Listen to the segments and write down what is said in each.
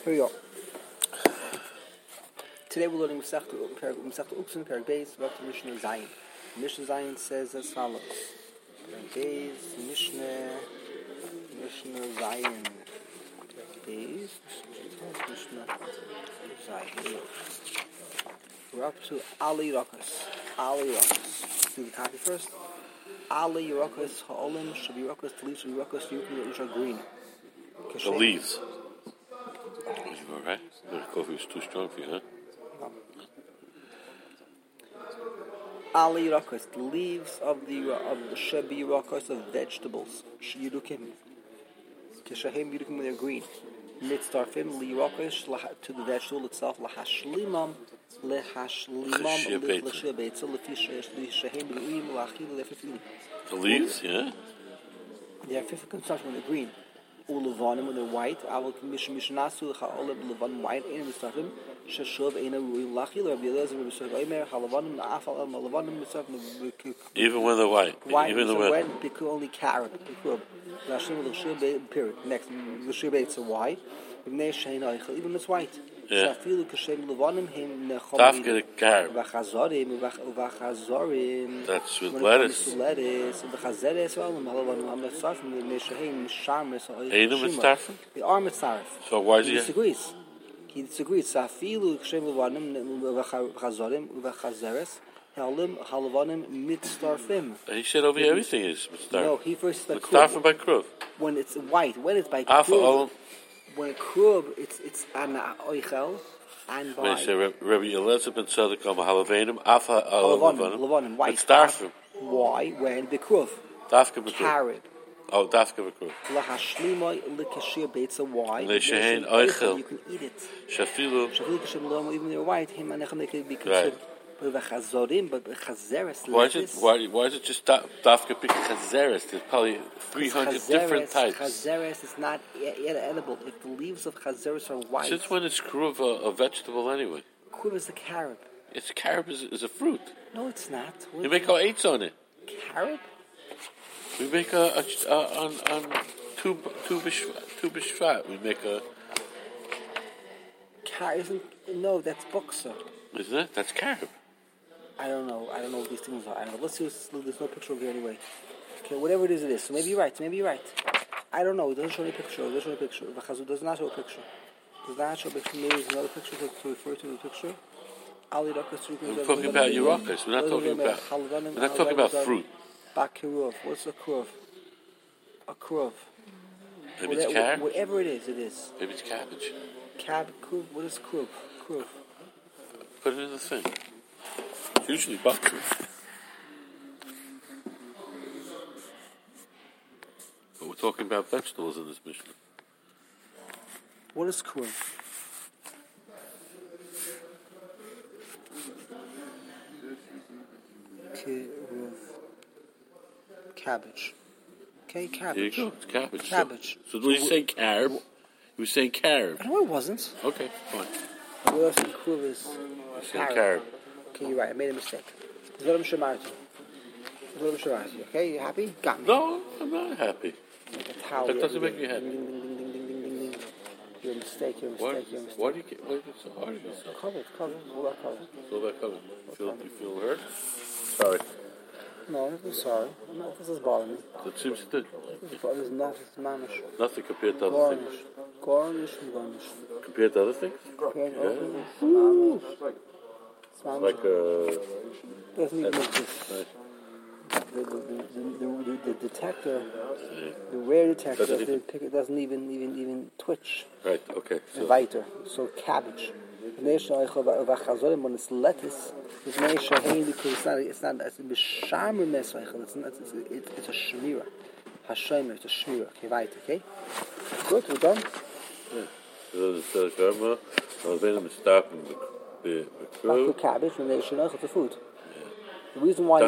Here we go. Today we're learning Masechta Uktzin, Perek Beis, back to Mishnah Zayin. Mishnah Zayin says as follows. Perek Beis, Mishnah Zayin. Perek Beis, Mishnah Zayin. We're up to Ali Rakas. Do the copy first. Ali Rakas Ha'olim should be Rakas, the leaves should be Rakas, which are green. The leaves. Alright. The coffee is too strong for you, huh? Ali Rakas, the leaves of the Shabi Rakas of vegetables. Shiyudukim. Kishahim Yudukim when they're green. Mitzdarfim Li Rakas to the vegetable itself. Lahashlimam L'Shiabeitza L'Shahim L'Uim L'Achil L'Efifili. The leaves, yeah? They are fit for consumption when they're green. Ulevanim when they're white. Avol Mishnasu L'Cha'oleb Levanim white. Ein Mitzdarfim. Shashuv Eina Ruim L'Achil Rabbi Elazar Rabbi Shur Eimer Halavanim Na'afal El Malavanim Mitzdarfim. Even when they're white. Even the when because only carrot. Lashim L'Shir period. Next L'Shiabeitza white. Even it's white. Yeah. Dafke the carrot. That's with lettuce. Ain't mitzdarfim? They are mitzdarf. So why is he disagrees? He disagrees. Safilu kshem levanim v'chazorim v'chazeres halim halavanim mitzdarfim. He said over here everything is mitzdarf. No, he first said mitzdarfim by kruv. When it's white, when it's by kruv. When kruv, it's an oichel, and by... When you say Rabbi Elazar ben Tzadok am halavenim, afa lavanim, white. Mitzdarfim. Why? When the kruv. Dafka b'kruv. Carrot. Oh, dafka b'kruv. Lahashlimoi l'kashir beitza why? L'shehein oichel. You can eat it. Shafilu kashir l'om, even they're white, him anechem they can be considered. But chazeres. Why is it just dafka chazeres? There's probably 300 different types. Chazeres is not edible. If the leaves of chazeres are white. Since when is kruv a vegetable anyway? Kruv is a carob. It's carob is a fruit. No, it's not. We make our eights on it. Carob? We make on Tu B'Shvat. We make a. No, that's buksa. Isn't it? That's carob. I don't know what these things are. I don't know. Let's see. There's no picture over here anyway. Okay, whatever it is. So maybe you're right. I don't know. It doesn't show any picture. The Chazud does not show a picture. Maybe there's another picture to refer to the picture. We're talking about Yerakas. We're not talking about fruit. Bakiruv. What's a kruv? A kruv. Maybe it's carrot? Whatever it is, it is. Maybe it's cabbage. Kruv. What is kruv? Kruv. Put it in the thing. It's usually bakru. But we're talking about vegetables in this Mishnah. What is kruv? Cabbage. Okay, cabbage. There you go. It's cabbage. Cabbage. So when you say carb, you were saying carb. No, it wasn't. Okay, fine. We also saying kruv is carb. Okay, you're right. I made a mistake. Okay, you happy? Got me. No, I'm not happy. That doesn't make me happy. You're a mistake. Why do you get so hard on yourself? Covered. All that covered. It's all that covered. You feel hurt? Sorry. No, I'm sorry. No, this is bothering me. It seems to do. There's nothing. Nothing compared to other things. Garnish. Compared to other things? It's like doesn't even exist. Right. The detector, the rare detector, it doesn't even twitch. Right. Okay. Weiter. So cabbage. When it's lettuce, it's not a b'shamer mesaychel. It's a shmira. Hashem, it's a shmira. Okay, weiter. Okay. Good. We're done. Cabbage when it's a food. The reason why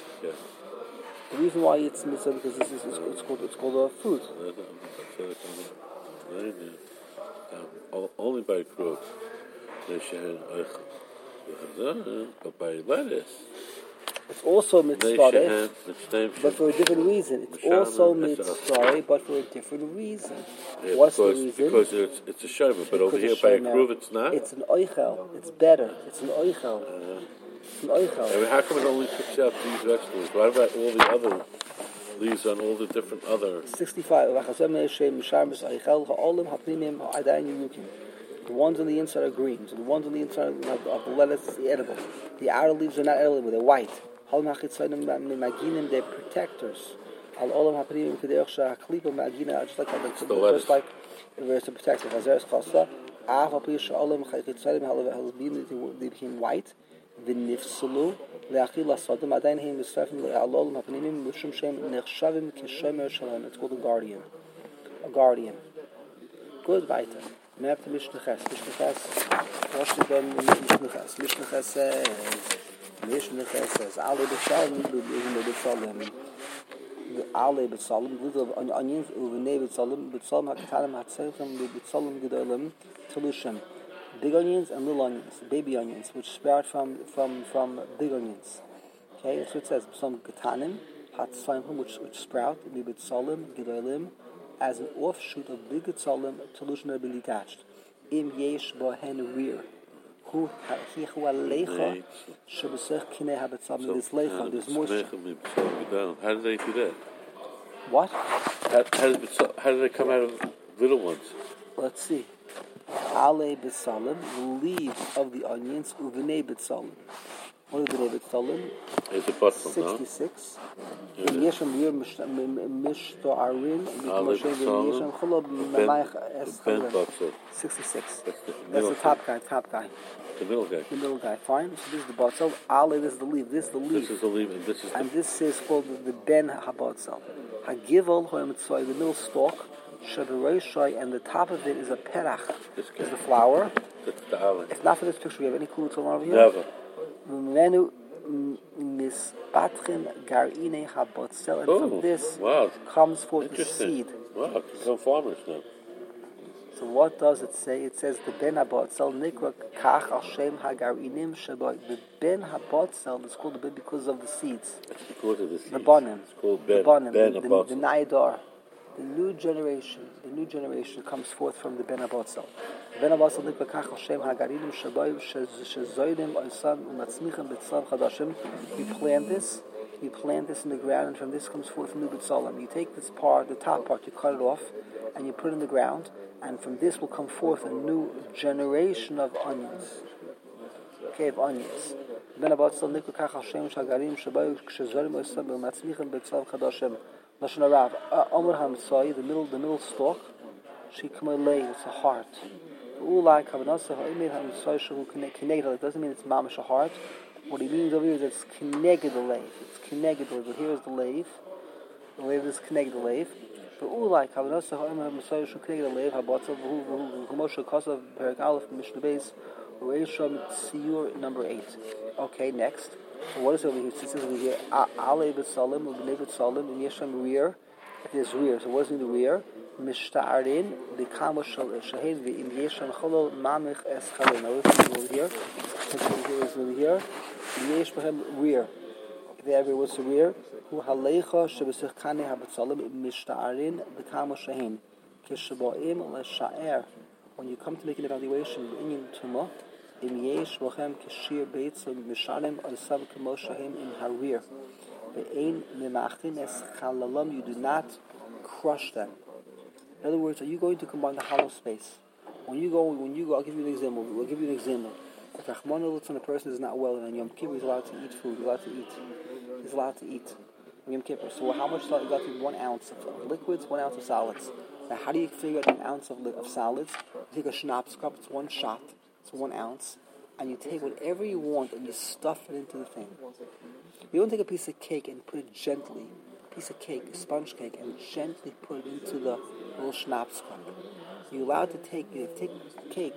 it's mitzvah because it's called a fruit. Only by kruv. But by lettuce, It's also mitzvah, but for a different reason. It's also mitzvah, but for a different reason. Yeah, What's the reason? Because it's a shomer, but over here by a kruv it's not? It's an oichel. It's better. It's an oichel. It's an oichel. I mean, how come it only picks out these vegetables? What about all the other leaves on all the different other... 65. The ones on the inside are green, so the ones on the inside of the lettuce is edible. The outer leaves are not edible, they're white. They're protectors. Just like the verse of protection. They became white. It's called a guardian. A guardian. Good, weiter. Map to Mishnah Ches. What's the gun Mishnah Ches? Mishnah Ches says, Ale B'Salem, Ale B'Salem, little onions, Uvene B'Salem, HaKatanim, HaTzechem, B'Salem Gedolim, Telushem. Big onions and little onions, baby onions, which sprout from big onions. Okay, so it says, some Katanim, HaTzechem, which sprout, B'Salem Gedolim, as an offshoot of big tzolim, Telushin have been detached. Im yesh bohen rear. Hu alecha shebesech kinei habetzam. There's lecha, there's moisture. How do they do that? What? How do they come out of little ones? Let's see. Ale betzalim, the leaves of the onions, uvnei betzalim. What is the David Stolen? It's a bottom, 66. Yeshem Rir Mishtoarin, Yeshem 66. That's the top guy. The middle guy. Fine. So this is the Batzal. Ale, this is the leaf. This is the leaf. And this is called the Ben HaBatzal. Hagival, the middle stalk, Shabaroshai, and the top of it is a perach. Is the flower. That's the olive. It's not for this picture. We have any clue to over here? Never. Menu mispatrim garine habotzell, and from this comes forth the seed. Wow, become farmers now. So what does it say? It says the ben habotzell nikra kach al shem hagarinim shaboy. The ben habotzell is called the ben because of the seeds. It's because of the seeds. The bonim. It's called ben. The naidar. The new generation comes forth from the ben habotzell. Ben habotzell nikra kach al shem hagarinim shaboy shezoydim oisam umatzmichem betzav chadashim. You plant this in the ground, and from this comes forth new betzalim. You take this part, the top part, you cut it off, and you put it in the ground. And from this will come forth a new generation of onions. Okay, of onions. Ben habotzell nikra kach al shem hagarim shaboy shezoydim oisam umatzmichem betzav chadashim. Lashon Harav, Omer HaMitzai, the middle stalk, Shikmalei, it's a heart. Ulai Kavanasa, Omer HaMitzai, Shehu Kineged, it doesn't mean it's mamish a heart. What he means over here is that it's Kineged the Leiv. It's Kineged the Leiv. Here is the Leiv. The Leiv is Kineged the Leiv. But Ulai Kavanasa, Omer HaMitzai, Shehu Kineged the Leiv, Habatzav, Humosha Kosav, Perak Aleph, Mishnah Beis, Reisham Tziyur, number 8. Okay, next. So what is over here? It says over here, Ale B'Salim, Ubnei B'Salim, and Yeshem Rear. It is rear. So what is in the rear? Mishta'arin, B'Kamo Shahed, V'im Yeshem Cholol, Mamich Es Chalin. Now this is over here. This is over here. Yesh B'Hem rear. There was the rear. Hu Halecha Shebesech Kane HaB'Salim, Mishta'arin, B'Kamo Shahin. Kishaboim L'Sha'er. When you come to make an evaluation, Inyan Tumah, Im yesh lochem kishir beitzim mishalem osav k'moshahem im harir. Ve'ein memachtin es chalalam. You do not crush them. In other words, are you going to combine the hollow space? When you go, I'll give you an example. We'll give you an example. If Rahman looks when a person is not well, and on Yom Kippur he's allowed to eat food. He's allowed to eat on Yom Kippur. So how much? You got to eat 1 ounce of liquids, 1 ounce of solids. Now, how do you figure out an ounce of solids? You take a schnapps cup. It's 1 shot. It's 1 ounce, and you take whatever you want and you stuff it into the thing. You don't take a piece of cake and put it gently, a sponge cake, and gently put it into the little schnapps cup. You're allowed to take cake,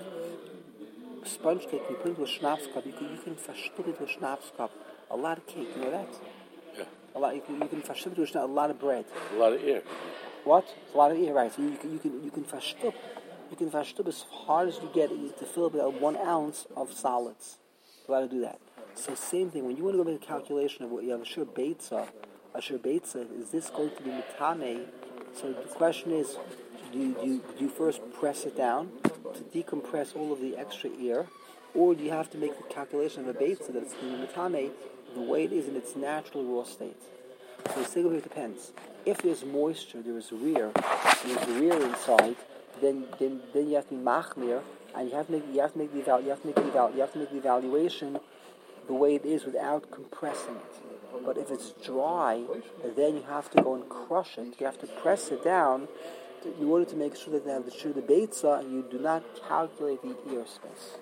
sponge cake, and you put it into a schnapps cup. You can put it into a schnapps cup. A lot of cake, you know that? Yeah. A lot. You can put it into a lot of bread. A lot of air. What? A lot of air, right? So you can fashtup. You can fashtup as hard as you get to fill up with 1 ounce of solids. You're allowed to do that. So same thing, when you want to go make a calculation of what you have, a shir beitza, is this going to be mitane? So the question is, do you first press it down to decompress all of the extra air, or do you have to make the calculation of a beitza that it's going to be mitane the way it is in its natural raw state? So the single it depends. If there's moisture, there is rear inside, then you have to be machmir, and you have to make the evaluation the way it is without compressing it. But if it's dry, then you have to go and crush it. You have to press it down in order to make sure that they have the beitza, and you do not calculate the ear space.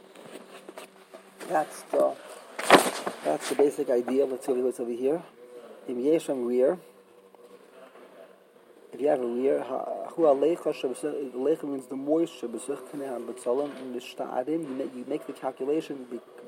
That's the basic idea. Let's see what's over here. Im yesham rear. If you have a rear, lecha means the moisture. You make the calculation.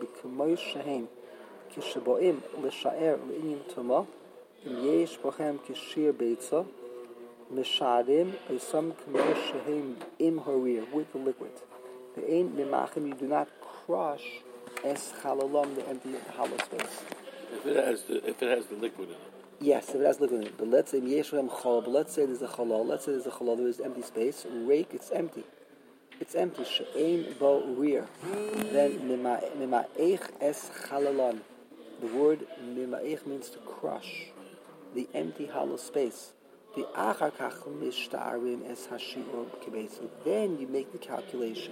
Kishaboim l'shaer l'inyan tuma. Im yesh bochem kishir beitza. Mishadim isam k'moshehem im harir with the liquid. The ain't nimachim. You do not crush es chalalam, the empty hollow space. If it has the liquid in it. Yes, if it has liquid in it. But let's say yeshem chalal. But let's say there's a chalal. There is empty space. Rake, it's empty. It's empty. She'ein bo rear. Then mima'ech es chalalan. The word mima'ech means to crush the empty hollow space. The achar kach mishtarim es hashiur kibetzu. Then you make the calculation.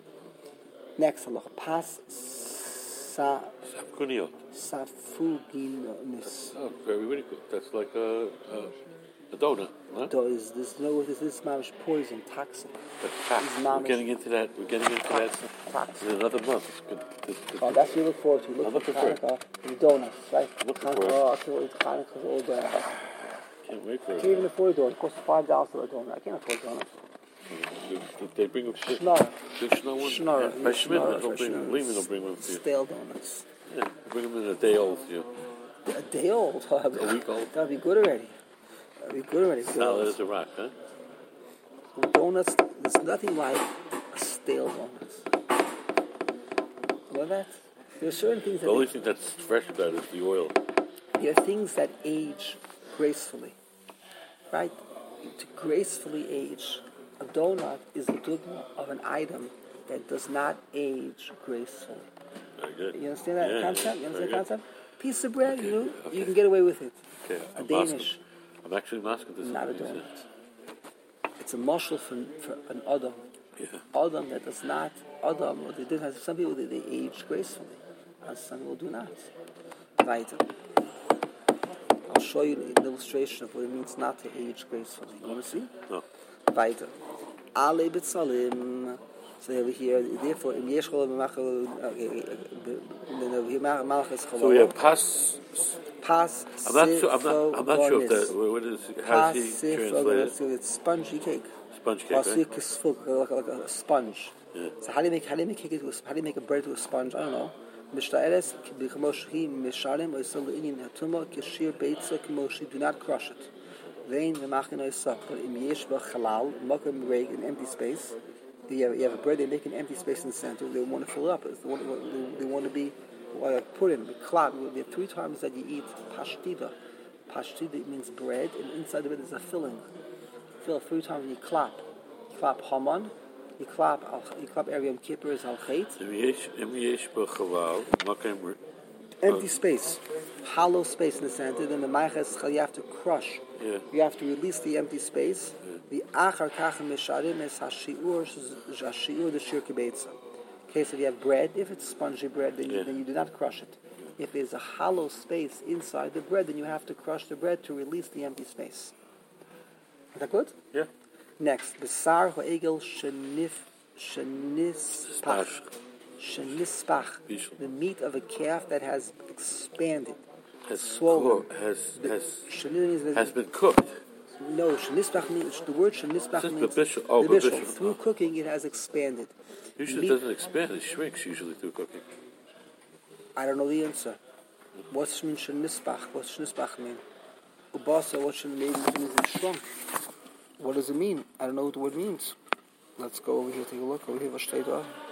Next halacha. Pas Safkuniyot. Safuginis. Oh, very good. That's like a donut, huh? This is mamish poison, toxic. We're getting into that. Toxic. In another month. Oh, that's what you look forward to. You look for Hanukkah, the donuts, right? Looking for it. Oh, I can't wait to Hanukkah's all day. Can't wait for I it. can't even afford a donut. It costs $5 for a donut. I can't afford donuts. They bring them Schnorr. Big snow one? Schnorr. By Schmidt, they'll bring them for you. Stale donuts. Yeah, bring them in a day old for you. A day old? A week old. That'd be good already. Solid as a rock, huh? Donuts, there's nothing like a stale donut. You know that? There are certain things that... The only thing that's fresh about it is the oil. There are things that age gracefully. Right? To gracefully age, a donut is a dogma of an item that does not age gracefully. Very good. You understand that concept? You understand the concept? Piece of bread, Okay. You can get away with it. Okay. A Danish. I'm actually masking this. Not a donut. It's a mushal for an Adam. Yeah. Adam that does not, Adam, or they did have some people they age gracefully, and some people do not. Weiter. I'll show you an illustration of what it means not to age gracefully. You want to see? No. Weiter. Ale betzalim. So over here, therefore, in yesh cholam So we have pas. I'm not sure if that. What is? How does he translate it? It's spongy cake. Sponge cake, right? Like a sponge. Yeah. So how do you make cake? How do you make a bread to a sponge? I don't know. Do not crush it. But in an empty space, you have a bread. They make an empty space in the center. They want to fill it up. They want to be put in. There are 3 times that you eat pashtida. Pashtida means bread, and inside the bread is a filling. Fill 3 times and you clap. You clap Haman. You clap Yom Kippur is Al Chet. Empty space, hollow space in the center. Then the Maiches you have to crush. Yeah. You have to release the empty space. The Achar Kachem Misharim is Hashiur the Shir Kibetza. Okay, so if you have bread, if it's spongy bread, then you do not crush it. If there's a hollow space inside the bread, then you have to crush the bread to release the empty space. Is that good? Yeah. Next, Besar Ho'egel Shenispach. The meat of a calf that has expanded. Has swollen. Has been cooked. No, Shenispach means, the word Shenispach means the bishul. Through cooking it has expanded. Usually it doesn't expand, it shrinks usually through cooking. I don't know the answer. What's mean Shenispach? What's Shenispach mean? Ubasa, what should mean it shrunk? What does it mean? I don't know what the word means. Let's go over here, take a look. Over here,